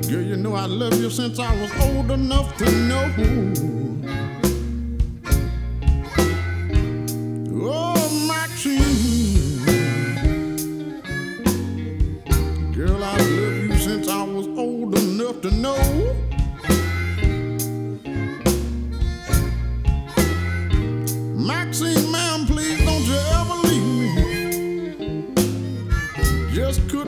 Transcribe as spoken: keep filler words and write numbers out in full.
Girl, you know I love you since I was old enough to know. Oh, Maxine, girl, I love you since I was old enough to know. Maxine, ma'am, please don't you ever leave me. Just